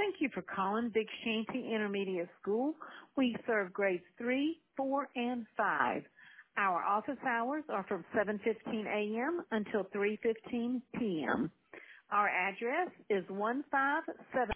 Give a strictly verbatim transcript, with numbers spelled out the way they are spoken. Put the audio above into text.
Thank you for calling Big Shanty Intermediate School. We serve grades three, four, and five. Our office hours are from seven fifteen a.m. until three fifteen p.m. Our address is one five seven